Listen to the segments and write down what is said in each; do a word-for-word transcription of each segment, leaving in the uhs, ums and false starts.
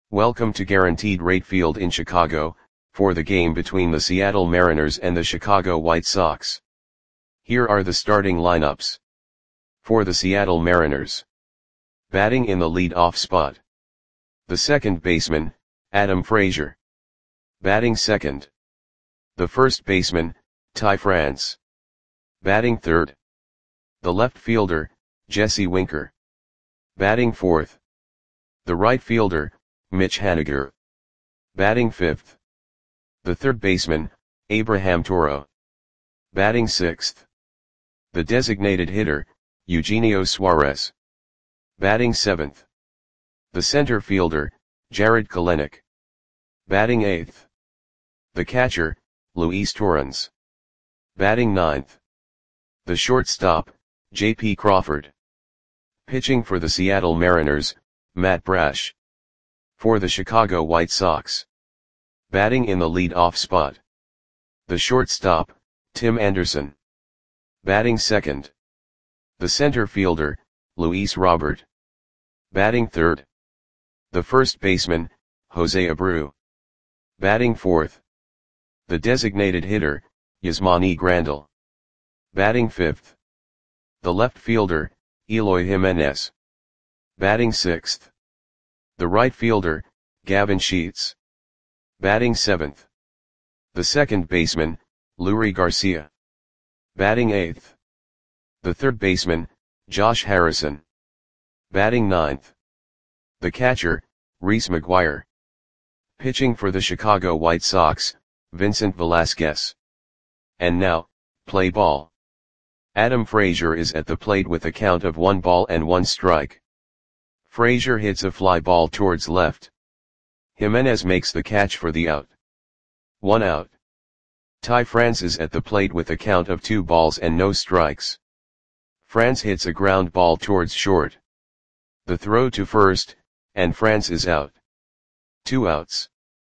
Welcome to Guaranteed Rate Field in Chicago, for the game between the Seattle Mariners and the Chicago White Sox. Here are the starting lineups. For the Seattle Mariners. Batting in the lead-off spot. The second baseman, Adam Frazier. Batting second. The first baseman, Ty France. Batting third. The left fielder, Jesse Winker. Batting fourth. The right fielder, Mitch Haniger. Batting fifth. The third baseman, Abraham Toro. Batting sixth. The designated hitter, Eugenio Suarez. Batting seventh. The center fielder, Jarred Kelenic. Batting eighth. The catcher, Luis Torrens. Batting ninth. The shortstop, J P Crawford. Pitching for the Seattle Mariners, Matt Brash. For the Chicago White Sox. Batting in the lead-off spot. The shortstop, Tim Anderson. Batting second. The center fielder, Luis Robert. Batting third. The first baseman, Jose Abreu. Batting fourth. The designated hitter, Yasmani Grandal. Batting fifth. The left fielder, Eloy Jimenez. Batting sixth. The right fielder, Gavin Sheets. Batting seventh. The second baseman, Leury Garcia. Batting eighth. The third baseman, Josh Harrison. Batting ninth. The catcher, Reese McGuire. Pitching for the Chicago White Sox, Vincent Velasquez. And now, play ball. Adam Frazier is at the plate with a count of one ball and one strike. Frazier hits a fly ball towards left. Jimenez makes the catch for the out. One out. Ty France is at the plate with a count of two balls and no strikes. France hits a ground ball towards short. The throw to first, and France is out. Two outs.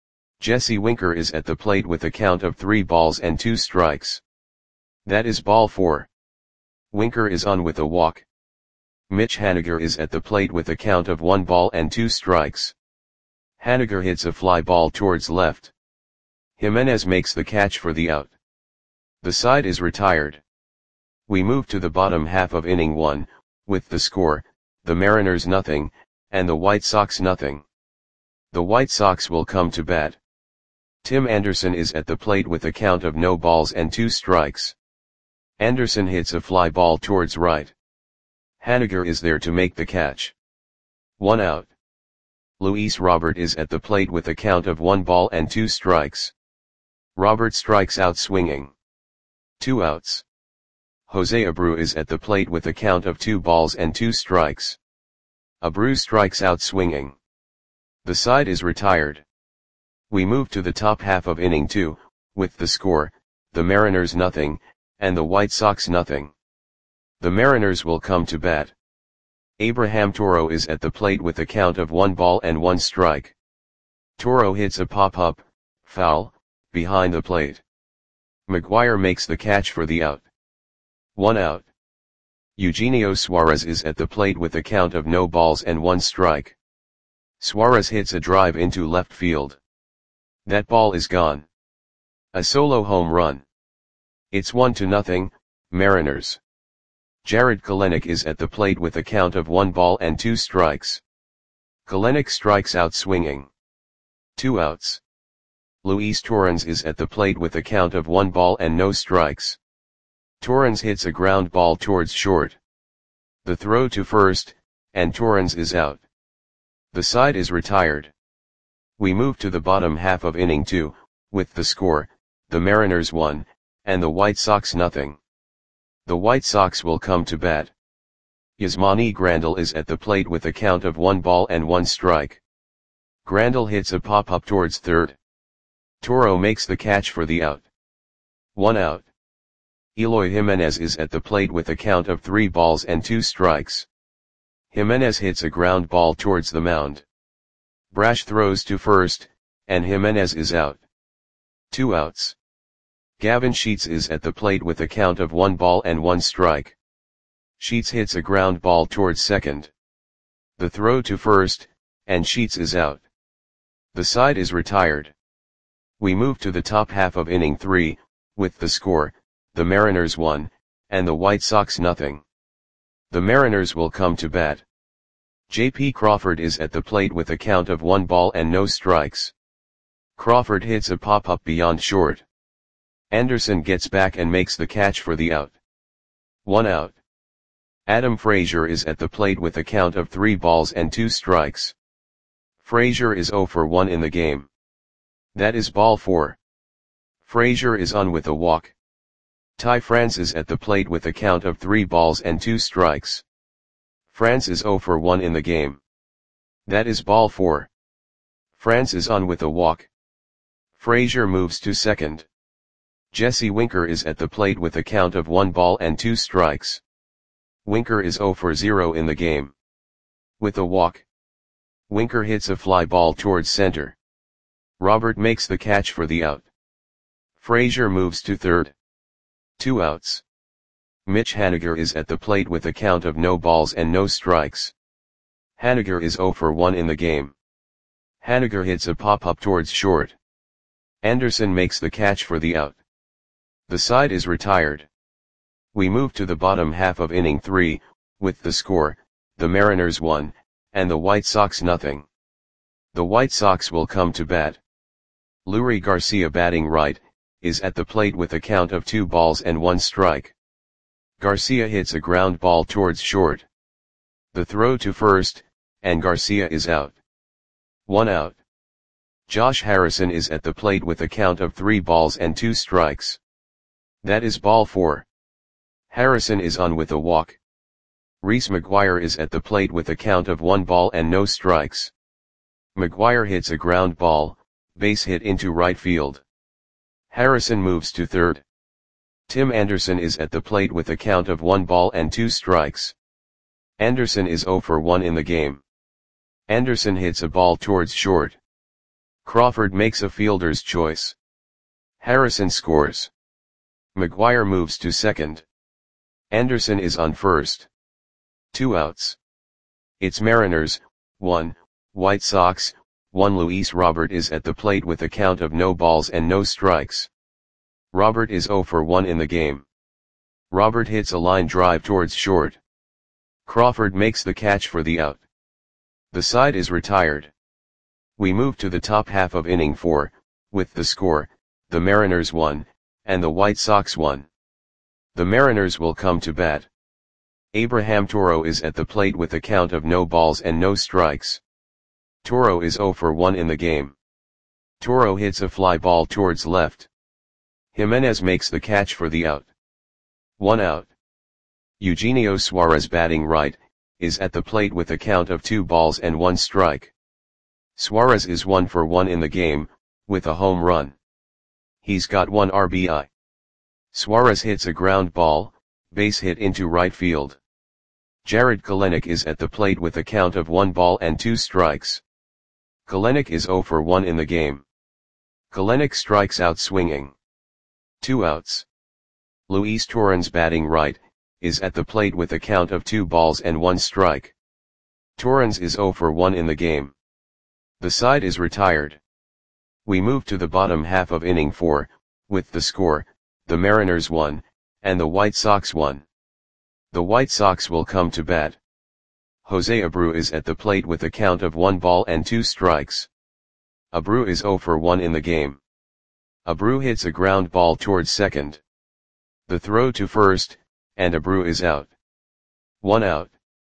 Jesse Winker is at the plate with a count of three balls and two strikes. That is ball four. Winker is on with a walk. Mitch Haniger is at the plate with a count of one ball and two strikes. Haniger hits a fly ball towards left. Jimenez makes the catch for the out. The side is retired. We move to the bottom half of inning one, with the score, the Mariners nothing, and the White Sox nothing. The White Sox will come to bat. Tim Anderson is at the plate with a count of no balls and two strikes. Anderson hits a fly ball towards right. Haniger is there to make the catch. One out. Luis Robert is at the plate with a count of one ball and two strikes. Robert strikes out swinging. Two outs. Jose Abreu is at the plate with a count of two balls and two strikes. Abreu strikes out swinging. The side is retired. We move to the top half of inning two, with the score, the Mariners nothing, and the White Sox nothing. The Mariners will come to bat. Abraham Toro is at the plate with a count of one ball and one strike. Toro hits a pop-up, foul, behind the plate. McGuire makes the catch for the out. One out. Eugenio Suarez is at the plate with a count of no balls and one strike. Suarez hits a drive into left field. That ball is gone. A solo home run. It's one to nothing, Mariners. Jarred Kelenic is at the plate with a count of one ball and two strikes. Kelenic strikes out swinging. Two outs. Luis Torrens is at the plate with a count of one ball and no strikes. Torrens hits a ground ball towards short. The throw to first, and Torrens is out. The side is retired. We move to the bottom half of inning two, with the score, the Mariners one, and the White Sox nothing. The White Sox will come to bat. Yasmani Grandal is at the plate with a count of one ball and one strike. Grandal hits a pop-up towards third. Toro makes the catch for the out. One out. Eloy Jimenez is at the plate with a count of three balls and two strikes. Jimenez hits a ground ball towards the mound. Brash throws to first, and Jimenez is out. Two outs. Gavin Sheets is at the plate with a count of one ball and one strike. Sheets hits a ground ball towards second. The throw to first, and Sheets is out. The side is retired. We move to the top half of inning three, with the score, the Mariners one, and the White Sox nothing. The Mariners will come to bat. J P Crawford is at the plate with a count of one ball and no strikes. Crawford hits a pop-up beyond short. Anderson gets back and makes the catch for the out. One out. Adam Frazier is at the plate with a count of three balls and two strikes. Frazier is zero for one in the game. That is ball four. Frazier is on with a walk. Ty France is at the plate with a count of three balls and two strikes. France is zero for one in the game. That is ball four. France is on with a walk. Frazier moves to second. Jesse Winker is at the plate with a count of one ball and two strikes. Winker is zero for zero in the game. With a walk. Winker hits a fly ball towards center. Robert makes the catch for the out. Frazier moves to third. Two outs. Mitch Haniger is at the plate with a count of no balls and no strikes. Haniger is zero for one in the game. Haniger hits a pop-up towards short. Anderson makes the catch for the out. The side is retired. We move to the bottom half of inning three, with the score, the Mariners one, and the White Sox nothing. The White Sox will come to bat. Leury Garcia, batting right, is at the plate with a count of two balls and one strike. Garcia hits a ground ball towards short. The throw to first, and Garcia is out. One out. Josh Harrison is at the plate with a count of three balls and two strikes. That is ball four. Harrison is on with a walk. Reese McGuire is at the plate with a count of one ball and no strikes. McGuire hits a ground ball, base hit into right field. Harrison moves to third. Tim Anderson is at the plate with a count of one ball and two strikes. Anderson is zero for one in the game. Anderson hits a ball towards short. Crawford makes a fielder's choice. Harrison scores. McGuire moves to second. Anderson is on first. Two outs. It's Mariners, one, White Sox, one. Luis Robert is at the plate with a count of no balls and no strikes. Robert is zero for one in the game. Robert hits a line drive towards short. Crawford makes the catch for the out. The side is retired. We move to the top half of inning four, with the score, the Mariners one, and the White Sox one. The Mariners will come to bat. Abraham Toro is at the plate with a count of no balls and no strikes. Toro is zero for one in the game. Toro hits a fly ball towards left. Jimenez makes the catch for the out. One out. Eugenio Suarez, batting right, is at the plate with a count of two balls and one strike. Suarez is one for one in the game, with a home run. He's got one R B I. Suarez hits a ground ball, base hit into right field. Jared Kelenic is at the plate with a count of one ball and two strikes. Kelenic is zero for one in the game. Kelenic strikes out swinging. Two outs. Luis Torrens, batting right, is at the plate with a count of two balls and one strike. Torrens is zero for one in the game. The side is retired. We move to the bottom half of inning four, with the score, the Mariners one, and the White Sox one. The White Sox will come to bat. Jose Abreu is at the plate with a count of one ball and two strikes. Abreu is zero for one in the game. Abreu hits a ground ball towards second. The throw to first, and Abreu is out. One out.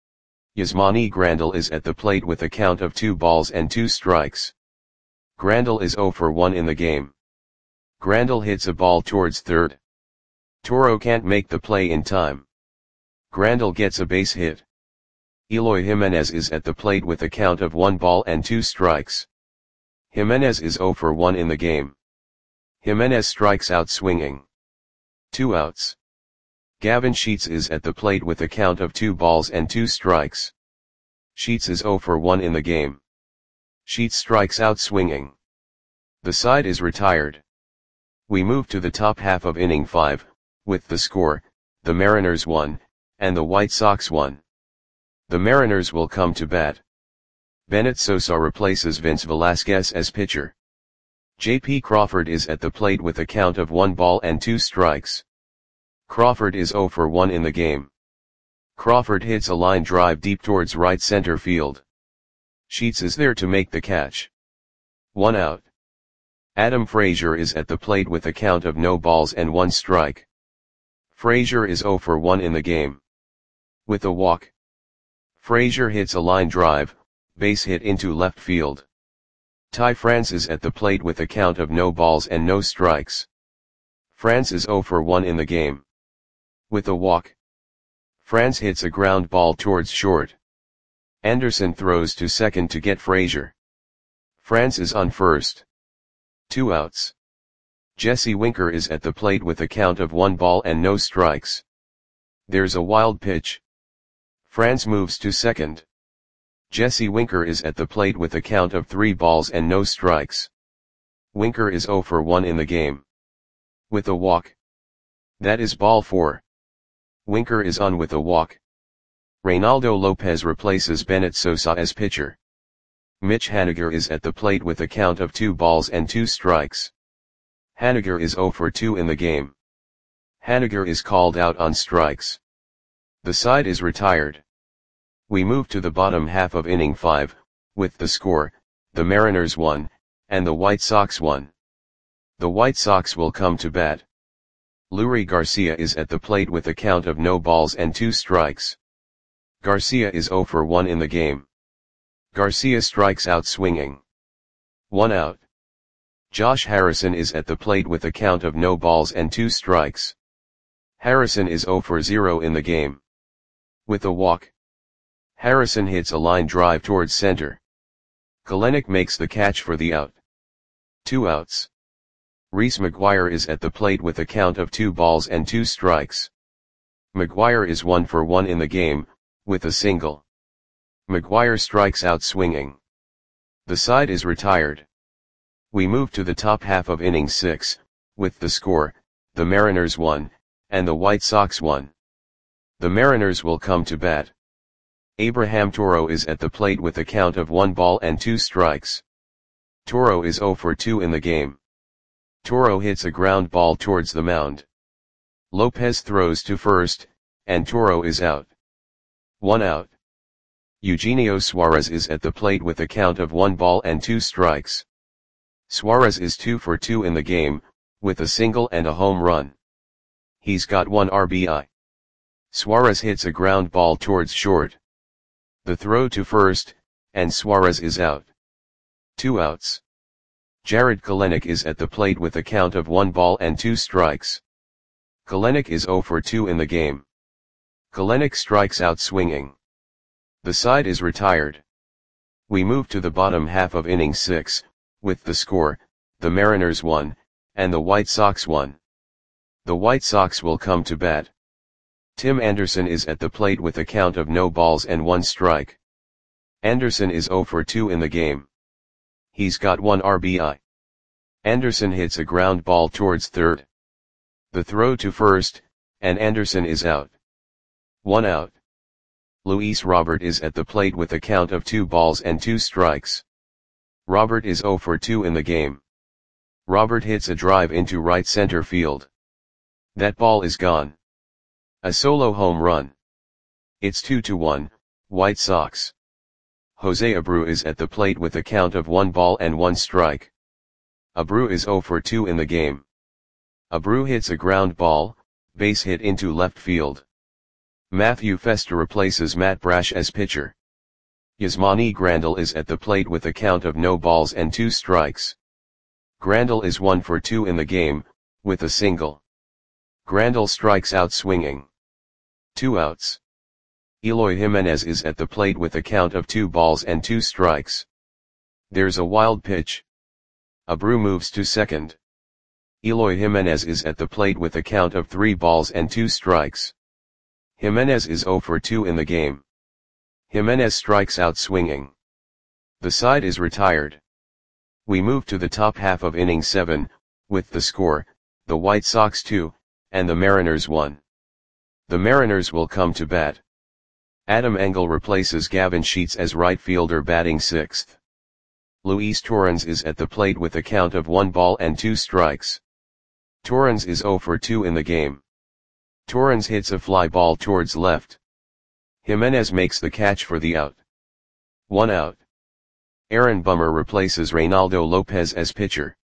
Yasmani Grandal is at the plate with a count of two balls and two strikes. Grandal is zero for one in the game. Grandal hits a ball towards third. Toro can't make the play in time. Grandal gets a base hit. Eloy Jimenez is at the plate with a count of one ball and two strikes. Jimenez is zero for one in the game. Jimenez strikes out swinging. Two outs. Gavin Sheets is at the plate with a count of two balls and two strikes. Sheets is zero for one in the game. Sheets strikes out swinging. The side is retired. We move to the top half of inning five, with the score, the Mariners one, and the White Sox one. The Mariners will come to bat. Bennett Sosa replaces Vince Velasquez as pitcher. J P Crawford is at the plate with a count of one ball and two strikes. Crawford is zero for one in the game. Crawford hits a line drive deep towards right center field. Sheets is there to make the catch. One out. Adam Frazier is at the plate with a count of no balls and one strike. Frazier is zero for one in the game. With a walk. Frazier hits a line drive, base hit into left field. Ty France is at the plate with a count of no balls and no strikes. France is zero for one in the game. With a walk. France hits a ground ball towards short. Anderson throws to second to get Frazier. France is on first. Two outs. Jesse Winker is at the plate with a count of one ball and no strikes. There's a wild pitch. France moves to second. Jesse Winker is at the plate with a count of three balls and no strikes. Winker is zero for one in the game. With a walk. That is ball four. Winker is on with a walk. Reynaldo Lopez replaces Bennett Sosa as pitcher. Mitch Haniger is at the plate with a count of two balls and two strikes. Haniger is zero for two in the game. Haniger is called out on strikes. The side is retired. We move to the bottom half of inning five, with the score, the Mariners won, and the White Sox won. The White Sox will come to bat. Leury Garcia is at the plate with a count of no balls and two strikes. Garcia is zero for one in the game. Garcia strikes out swinging. One out. Josh Harrison is at the plate with a count of no balls and two strikes. Harrison is zero for zero in the game. With a walk. Harrison hits a line drive towards center. Kelenic makes the catch for the out. Two outs. Reese McGuire is at the plate with a count of two balls and two strikes. McGuire is one for one in the game, with a single. McGuire strikes out swinging. The side is retired. We move to the top half of inning six, with the score, the Mariners won, and the White Sox won. The Mariners will come to bat. Abraham Toro is at the plate with a count of one ball and two strikes. Toro is zero for two in the game. Toro hits a ground ball towards the mound. Lopez throws to first, and Toro is out. One out. Eugenio Suarez is at the plate with a count of one ball and two strikes. Suarez is two for two in the game, with a single and a home run. He's got one R B I. Suarez hits a ground ball towards short. The throw to first, and Suarez is out. Two outs. Jared Kelenic is at the plate with a count of one ball and two strikes. Kelenic is zero for two in the game. Kelenic strikes out swinging. The side is retired. We move to the bottom half of inning six, with the score, the Mariners won, and the White Sox won. The White Sox will come to bat. Tim Anderson is at the plate with a count of no balls and one strike. Anderson is zero for two in the game. He's got one R B I. Anderson hits a ground ball towards third. The throw to first, and Anderson is out. One out. Luis Robert is at the plate with a count of two balls and two strikes. Robert is zero for two in the game. Robert hits a drive into right center field. That ball is gone. A solo home run. It's two to one, White Sox. Jose Abreu is at the plate with a count of one ball and one strike. Abreu is zero for two in the game. Abreu hits a ground ball, base hit into left field. Matthew Festa replaces Matt Brash as pitcher. Yasmani Grandal is at the plate with a count of no balls and two strikes. Grandal is one for two in the game, with a single. Grandal strikes out swinging. Two outs. Eloy Jimenez is at the plate with a count of two balls and two strikes. There's a wild pitch. Abreu moves to second. Eloy Jimenez is at the plate with a count of three balls and two strikes. Jimenez is zero for two in the game. Jimenez strikes out swinging. The side is retired. We move to the top half of inning seven, with the score, the White Sox two, and the Mariners one. The Mariners will come to bat. Adam Engel replaces Gavin Sheets as right fielder batting sixth. Luis Torrens is at the plate with a count of one ball and two strikes. Torrens is zero for two in the game. Torrens hits a fly ball towards left. Jimenez makes the catch for the out. One out. Aaron Bummer replaces Reynaldo Lopez as pitcher.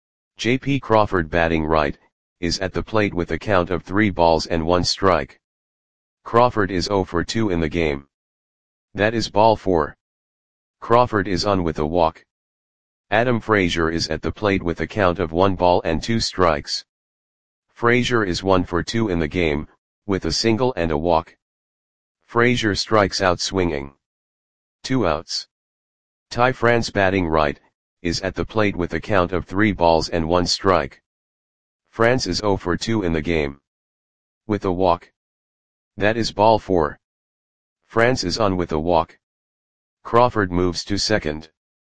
J P Crawford batting right, is at the plate with a count of three balls and one strike. Crawford is zero for two in the game. That is ball four. Crawford is on with a walk. Adam Frazier is at the plate with a count of one ball and two strikes. Frazier is one for two in the game, with a single and a walk. Frazier strikes out swinging. Two outs. Ty France batting right, is at the plate with a count of three balls and one strike. France is zero for two in the game. With a walk. That is ball four. France is on with a walk. Crawford moves to second.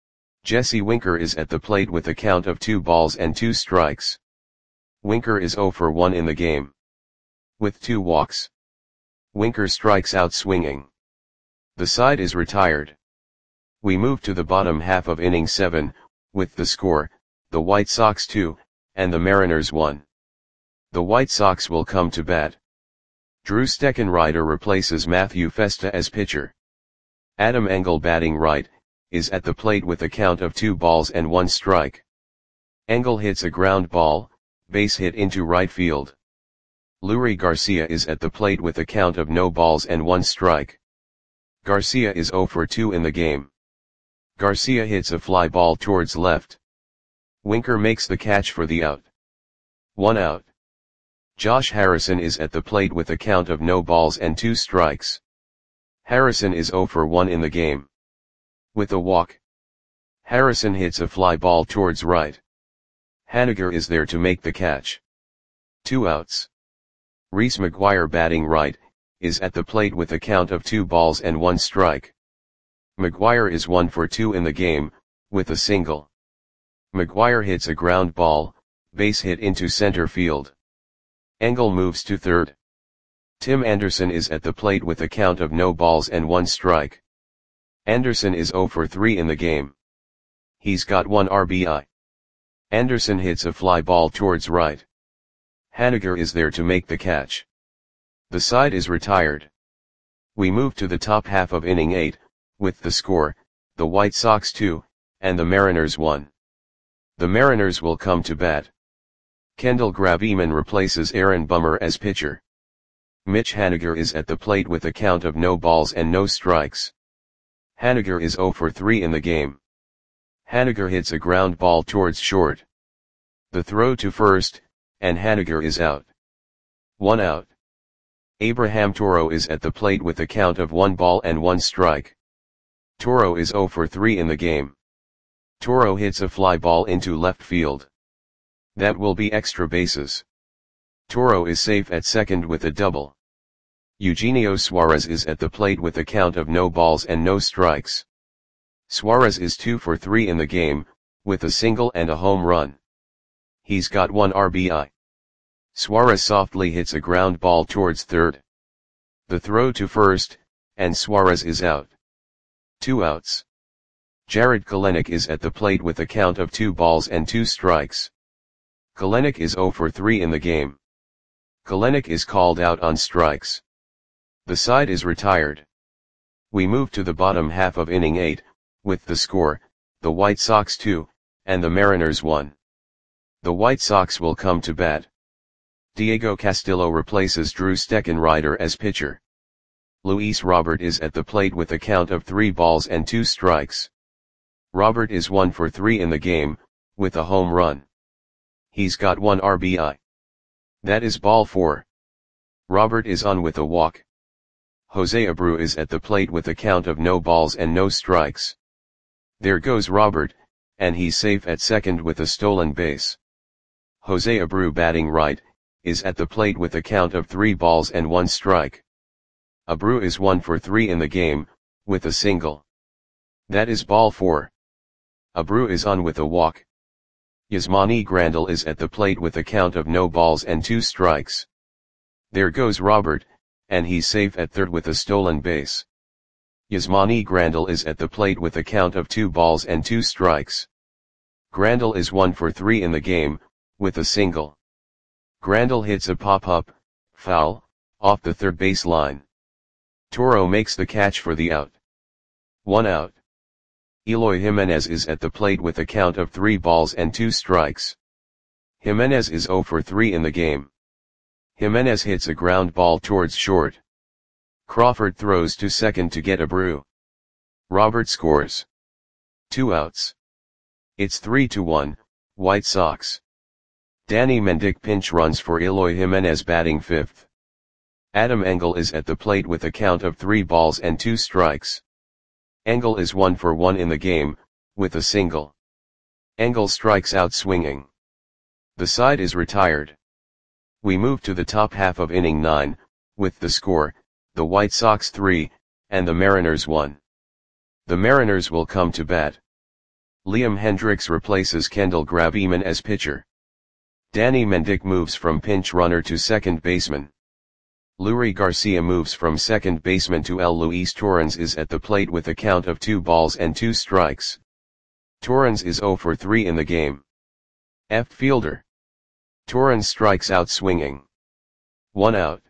Jesse Winker is at the plate with a count of two balls and two strikes. Winker is zero for one in the game. With two walks. Winker strikes out swinging. The side is retired. We move to the bottom half of inning seven, with the score, the White Sox two, and the Mariners one. The White Sox will come to bat. Drew Steckenrider replaces Matthew Festa as pitcher. Adam Engel batting right, is at the plate with a count of two balls and one strike. Engel hits a ground ball, base hit into right field. Leury Garcia is at the plate with a count of no balls and one strike. Garcia is zero for two in the game. Garcia hits a fly ball towards left. Winker makes the catch for the out. One out. Josh Harrison is at the plate with a count of no balls and two strikes. Harrison is zero for one in the game. With a walk. Harrison hits a fly ball towards right. Haniger is there to make the catch. Two outs. Reese McGuire batting right, is at the plate with a count of two balls and one strike. McGuire is one for two in the game, with a single. McGuire hits a ground ball, base hit into center field. Engel moves to third. Tim Anderson is at the plate with a count of no balls and one strike. Anderson is zero for three in the game. He's got one R B I. Anderson hits a fly ball towards right. Haniger is there to make the catch. The side is retired. We move to the top half of inning eight, with the score, the White Sox two, and the Mariners one. The Mariners will come to bat. Kendall Graveman replaces Aaron Bummer as pitcher. Mitch Haniger is at the plate with a count of no balls and no strikes. Haniger is zero for three in the game. Haniger hits a ground ball towards short. The throw to first, and Haniger is out. One out. Abraham Toro is at the plate with a count of one ball and one strike. Toro is zero for three in the game. Toro hits a fly ball into left field. That will be extra bases. Toro is safe at second with a double. Eugenio Suarez is at the plate with a count of no balls and no strikes. Suarez is two for three in the game, with a single and a home run. He's got one R B I. Suarez softly hits a ground ball towards third. The throw to first, and Suarez is out. Two outs. Jared Kelenic is at the plate with a count of two balls and two strikes. Kelenic is zero for three in the game. Kelenic is called out on strikes. The side is retired. We move to the bottom half of inning eight, with the score, the White Sox two, and the Mariners one. The White Sox will come to bat. Diego Castillo replaces Drew Steckenrider as pitcher. Luis Robert is at the plate with a count of three balls and two strikes. Robert is one for three in the game, with a home run. He's got one R B I. That is ball four. Robert is on with a walk. Jose Abreu is at the plate with a count of no balls and no strikes. There goes Robert, and he's safe at second with a stolen base. Jose Abreu batting right, is at the plate with a count of three balls and one strike. Abreu is one for three in the game, with a single. That is ball four. Abreu is on with a walk. Yasmani Grandal is at the plate with a count of no balls and two strikes. There goes Robert, and he's safe at third with a stolen base. Yasmani Grandal is at the plate with a count of two balls and two strikes. Grandal is one for three in the game, with a single. Grandal hits a pop-up, foul, off the third base line. Toro makes the catch for the out. One out. Eloy Jimenez is at the plate with a count of three balls and two strikes. Jimenez is zero for three in the game. Jimenez hits a ground ball towards short. Crawford throws to second to get a brew. Robert scores. Two outs. It's three to one, White Sox. Danny Mendick pinch runs for Eloy Jimenez batting fifth. Adam Engel is at the plate with a count of three balls and two strikes. Engel is one for one in the game, with a single. Engel strikes out swinging. The side is retired. We move to the top half of inning nine, with the score, the White Sox three, and the Mariners one. The Mariners will come to bat. Liam Hendriks replaces Kendall Graveman as pitcher. Danny Mendick moves from pinch runner to second baseman. Luis Garcia moves from second baseman to L. Luis Torrens is at the plate with a count of two balls and two strikes. Torrens is zero for three in the game. F. Fielder. Torrens strikes out swinging. One out.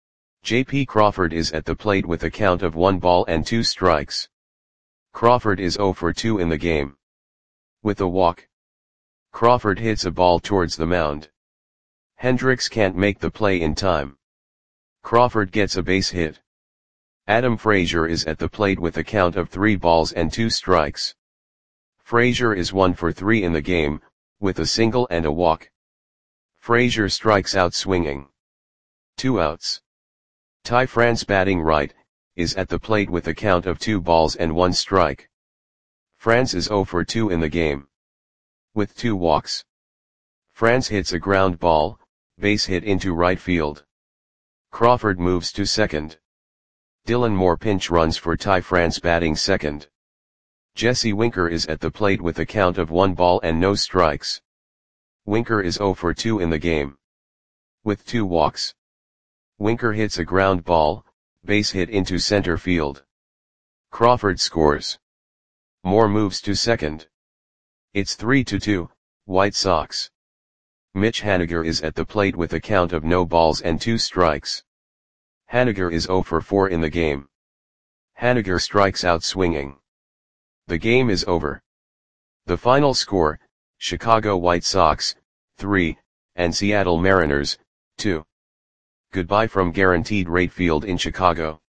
J P. Crawford is at the plate with a count of one ball and two strikes. Crawford is zero for two in the game. With a walk. Crawford hits a ball towards the mound. Hendriks can't make the play in time. Crawford gets a base hit. Adam Frazier is at the plate with a count of three balls and two strikes. Frazier is one for three in the game, with a single and a walk. Frazier strikes out swinging. Two outs. Ty France batting right, is at the plate with a count of two balls and one strike. France is zero for two in the game. With two walks. France hits a ground ball, base hit into right field. Crawford moves to second. Dylan Moore pinch runs for Ty France batting second. Jesse Winker is at the plate with a count of one ball and no strikes. Winker is zero for two in the game. With two walks. Winker hits a ground ball, base hit into center field. Crawford scores. Moore moves to second. It's three to two, White Sox. Mitch Haniger is at the plate with a count of no balls and two strikes. Haniger is zero for four in the game. Haniger strikes out swinging. The game is over. The final score, Chicago White Sox, three, and Seattle Mariners, two. Goodbye from Guaranteed Rate Field in Chicago.